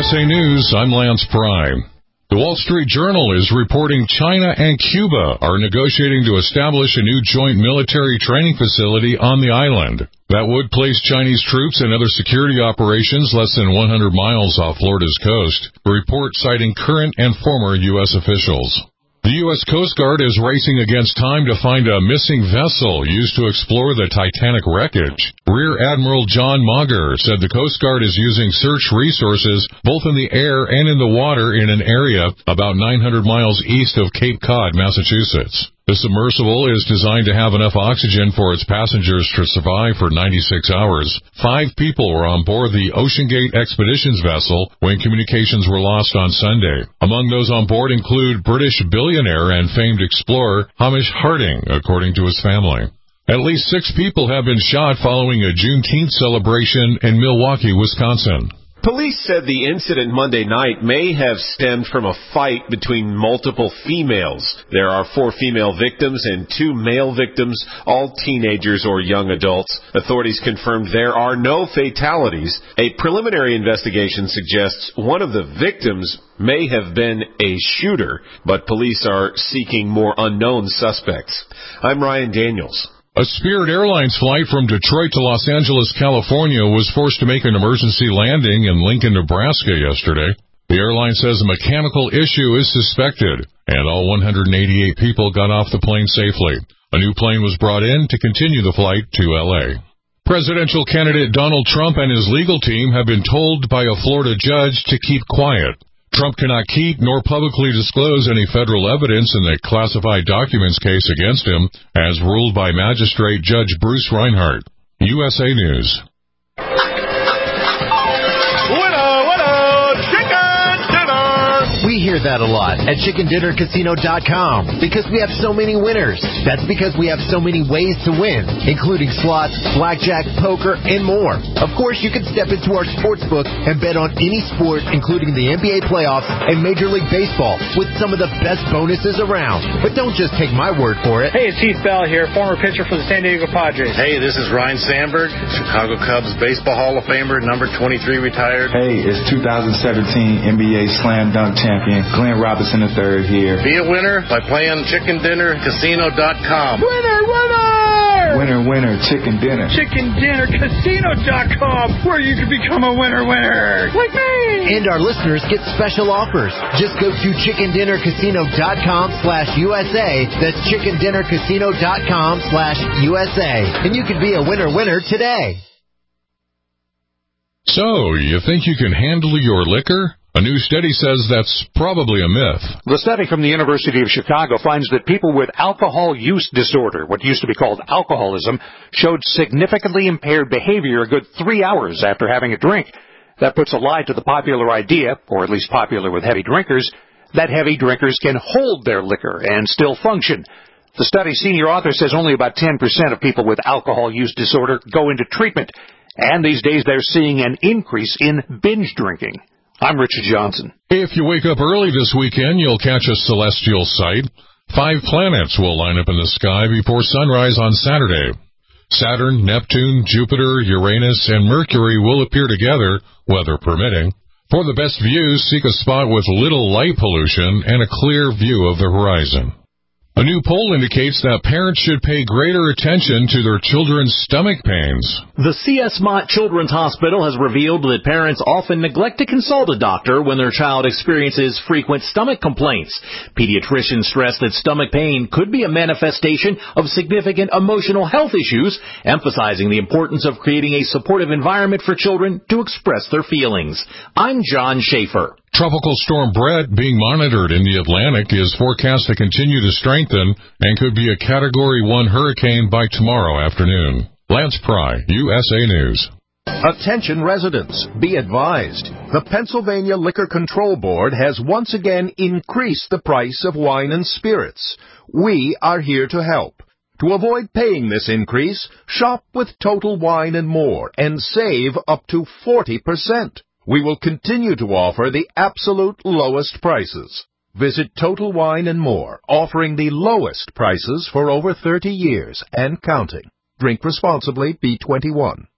USA News, I'm Lance Pry. The Wall Street Journal is reporting China and Cuba are negotiating to establish a new joint military training facility on the island that would place Chinese troops and other security operations less than 100 miles off Florida's coast, a report citing current and former U.S. officials. The U.S. Coast Guard is racing against time to find a missing vessel used to explore the Titanic wreckage. Rear Admiral John Mauger said the Coast Guard is using search resources both in the air and in the water in an area about 900 miles east of Cape Cod, Massachusetts. The submersible is designed to have enough oxygen for its passengers to survive for 96 hours. 5 people were on board the OceanGate Expeditions vessel when communications were lost on Sunday. Among those on board include British billionaire and famed explorer Hamish Harding, according to his family. At least 6 people have been shot following a Juneteenth celebration in Milwaukee, Wisconsin. Police said the incident Monday night may have stemmed from a fight between multiple females. There are 4 female victims and 2 male victims, all teenagers or young adults. Authorities confirmed there are no fatalities. A preliminary investigation suggests one of the victims may have been a shooter, but police are seeking more unknown suspects. I'm Ryan Daniels. A Spirit Airlines flight from Detroit to Los Angeles, California was forced to make an emergency landing in Lincoln, Nebraska yesterday. The airline says a mechanical issue is suspected, and all 188 people got off the plane safely. A new plane was brought in to continue the flight to L.A. Presidential candidate Donald Trump and his legal team have been told by a Florida judge to keep quiet. Trump cannot keep nor publicly disclose any federal evidence in the classified documents case against him, as ruled by Magistrate Judge Bruce Reinhart. USA News. We hear that a lot at chickendinnercasino.com because we have so many winners. That's because we have so many ways to win, including slots, blackjack, poker, and more. Of course, you can step into our sportsbook and bet on any sport, including the NBA playoffs and Major League Baseball, with some of the best bonuses around. But don't just take my word for it. Hey, it's Heath Bell here, former pitcher for the San Diego Padres. Hey, this is Ryan Sandberg, Chicago Cubs Baseball Hall of Famer, number 23 retired. Hey, it's 2017 NBA Slam Dunk Champion Glenn Robinson III here. Be a winner by playing chickendinnercasino.com. Winner, winner! Winner, winner, chicken dinner. Chickendinnercasino.com, where you can become a winner, winner. Like me! And our listeners get special offers. Just go to chickendinnercasino.com/USA. That's chickendinnercasino.com/USA. And you can be a winner, winner today. So, you think you can handle your liquor? A new study says that's probably a myth. The study from the University of Chicago finds that people with alcohol use disorder, what used to be called alcoholism, showed significantly impaired behavior a good 3 hours after having a drink. That puts a lie to the popular idea, or at least popular with heavy drinkers, that heavy drinkers can hold their liquor and still function. The study's senior author says only about 10% of people with alcohol use disorder go into treatment, and these days they're seeing an increase in binge drinking. I'm Richard Johnson. If you wake up early this weekend, you'll catch a celestial sight. 5 planets will line up in the sky before sunrise on Saturday. Saturn, Neptune, Jupiter, Uranus, and Mercury will appear together, weather permitting. For the best views, seek a spot with little light pollution and a clear view of the horizon. A new poll indicates that parents should pay greater attention to their children's stomach pains. The C.S. Mott Children's Hospital has revealed that parents often neglect to consult a doctor when their child experiences frequent stomach complaints. Pediatricians stress that stomach pain could be a manifestation of significant emotional health issues, emphasizing the importance of creating a supportive environment for children to express their feelings. I'm John Schaefer. Tropical storm Brett, being monitored in the Atlantic, is forecast to continue to strengthen and could be a Category 1 hurricane by tomorrow afternoon. Lance Pry, USA News. Attention residents, be advised. The Pennsylvania Liquor Control Board has once again increased the price of wine and spirits. We are here to help. To avoid paying this increase, shop with Total Wine and More and save up to 40%. We will continue to offer the absolute lowest prices. Visit Total Wine and More, offering the lowest prices for over 30 years and counting. Drink responsibly, be 21.